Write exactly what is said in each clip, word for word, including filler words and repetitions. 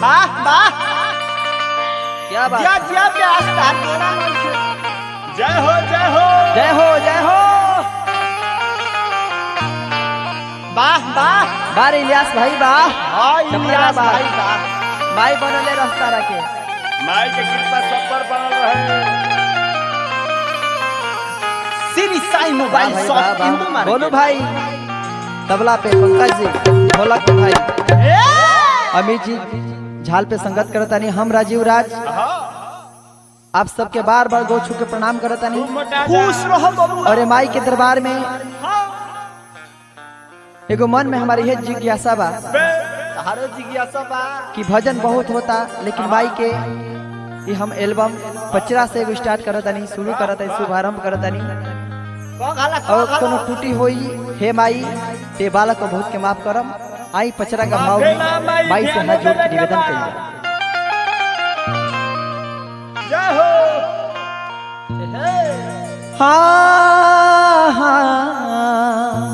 वाह वाह क्या बात जिया जिया प्यास तार तोड़ा नहीं छे। जय हो जय हो जय हो जय हो वाह वाह बार इलियास भाई वाह हां चमड़ा इलियास वाह। भाई वाह माई बनले रास्ता रखे माई के कृपा सब पर बनल रहे। Shri Sai mobile shop Hindu market बोलू भाई तबला पे पंकज जी ढोलक पे भाई अमित जी झाल पे संगत करतानी हम राजीव राज आप सबके बार बार गो छू के प्रणाम करतानी। खुश रहो बबुआ। और माई के दरबार में एगो मन में हमारी है जिज्ञासा बा तारो जिज्ञासा बा कि भजन बहुत होता लेकिन माई के ये हम एल्बम पचरा से एगो स्टार्ट करतानी शुरू करतानी शुभारंभ करतानी और कोनो टूटी होई हे माई ते बालक को बहुत के माफ करम आई पचरा का भाव में माई से हाथ जोड़ के निवेदन करिए। जय हो हाँ हाँ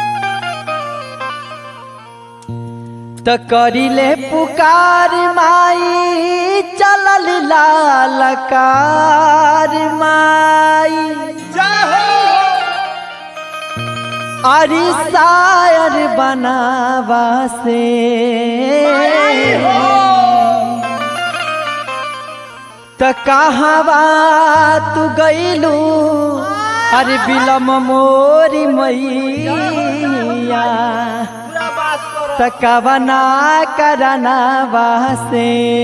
तो करिले पुकार माई चलल लालकार माई जय हो अरे शायर बनावा से त कहवा तू गईलू अरे बिलम मोरी मैया पूरा बात करो त कवना करना वासे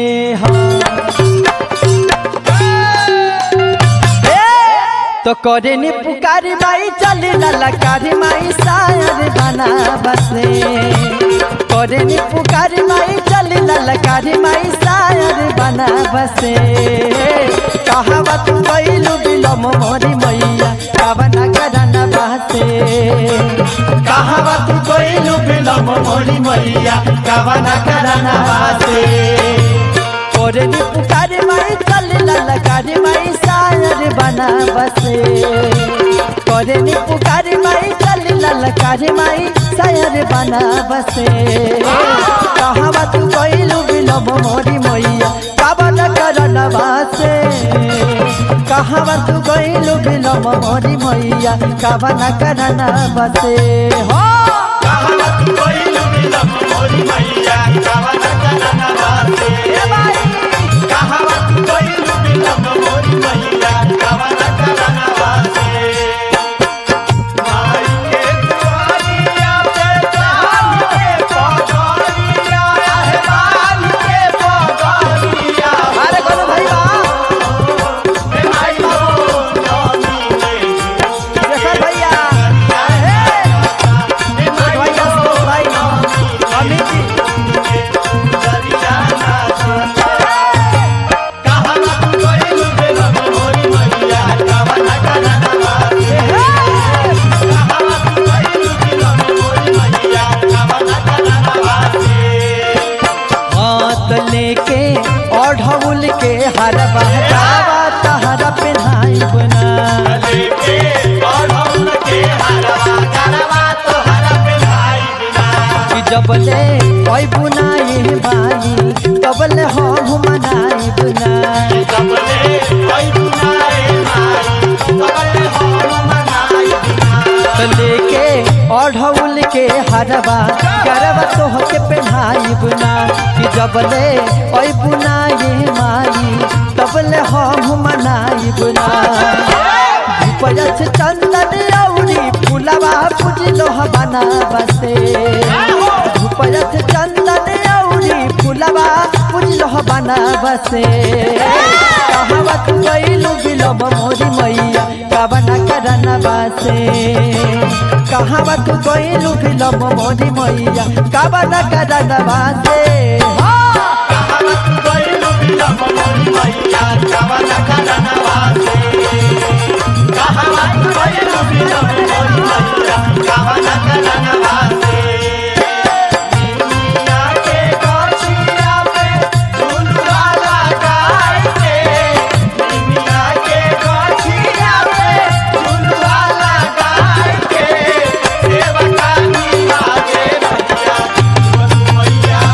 तो करे नी पुकारी माई चली ललकारी माई शायर बना बसे करे नी पुकारी माई चली ललकारी माई शायर बना बसे कहवा तू गईलू बिलम मोरी मैया कवना करना बसे कहवा तू गईलू बिलम मोरी मैया कवना करना बसे करे नी पुकारी माई चली ललकारी माई शायर बना बसे करे नी पुकारी माई चली ललकारी माई शायर बना बसे कहवा तू गईलू बिलम मोरी मैया कवन करन बसे कहवा तू गईलू बिलम मोरी मैया कवन करन बसे हो कहवा तू गईलू बिलम मोरी मैया कवन करन बसे ए भाई कहवा तू गईलू बिलम मोरी मैया कवन करन बसे माई के दुआरिया पे चांद के पगड़िया है माई के पगड़िया अरे कोनो भाई बा ए माई हो नमी ले जैसा भैया ए माई भैया सो भाई अमित जी दरिया ना कहवा तू गईलू बिलम मोरी मैया कवन करन बसे कहवा तू गईलू बिलम मोरी मैया कवन करन बसे हाथ लेके और ढोल के हर बहरावा तहरा पिन्हाई बना लेके और हम के हरवा करवा तो हर पे भाई बिना कि जबले ओई बुनाई बाई तबले हम मनाई बुना सबले कोई बुनाए माई सबले हम मनाई बिना तो लेके और ढोल के हरवा करवा तो के पिन्हाई बुना कि जबले ओई बुनाई माई तबले हम मनाई बुना पयस चंदन औरी फुलवा पूजलो बना बसे पयस चंदन औरी फुलवा पूजलो बना बसे कहवा तू गईलू बिलम मोरी मैया कवना करन बसे कहवा तू गईलू बिलम मोरी मैया कवना करन बसे कहवा तू गईलू बिलम मोरी मैया कवन करन बसे कहवा तू गईलू बिलम मोरी मैया कवन करन बसे दुनिया के गछिया पे झुलवा लगाई के दुनिया के गछिया पे झुलवा लगाई के सेवा कानी आगे भैया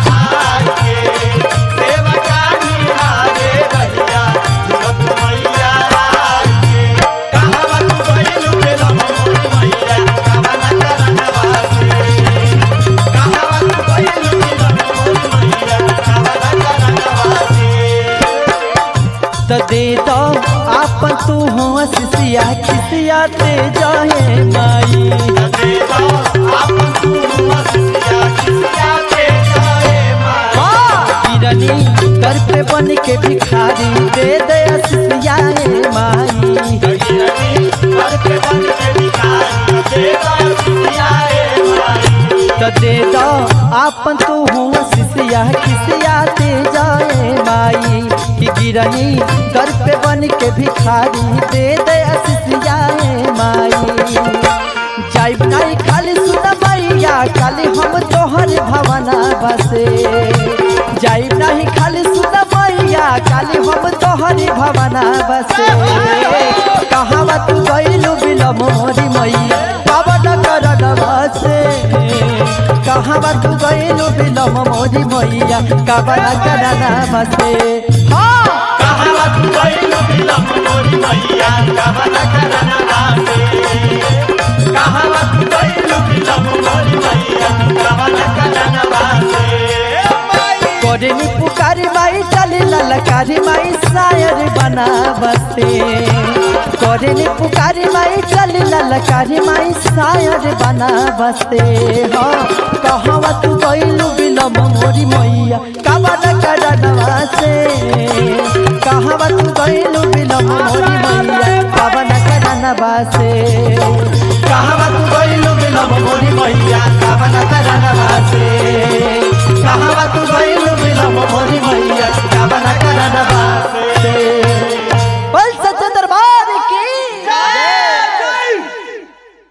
ते जाए माई दे दो आपन तू सिसिया किसिया ते जाए माई गिरनी दर पे बन के भिखारी दे दे सिसियाए माई गिरनी दर पे बन के भिखारी दे दो सिसियाए माई तो दे दो आपन तू हुआ सिसिया किसिया ते जाए माई कि गिरनी दर पे बन के भिखारी दे दे सिसियाए माई जाइब नहीं खाली सुन मैया खाली हम तोहर भवना बसे जाइब नहीं खाली सुन मैया खाली हम तोहर भवना बसे कहावा तू गइलू बिलम मोरी मैया पावन करन बसे कहावा तू गइलू बिलम मोरी मैया पावन करन बसे कहावा तू गइलू बिलम मोरी मैया कावन करन बसे कहावा तू गइलू बिलम मोरी मैया कावन करन बसे कोरेनी पुकारी माई चली ललकारी माई शायर बना बसे कोरेनी पुकारी माई चली ललकारी माई शायर बना बसे हो कहावा तू गइलू बिलम मोरी मैया कावन करन बसे कहावा तू गइलू बिलम मोरी मैया कावन करन बसे कहावा तू गइलू बिलम मोरी मैया कावन करन बसे कहावा तू गइलू बिलम मोरी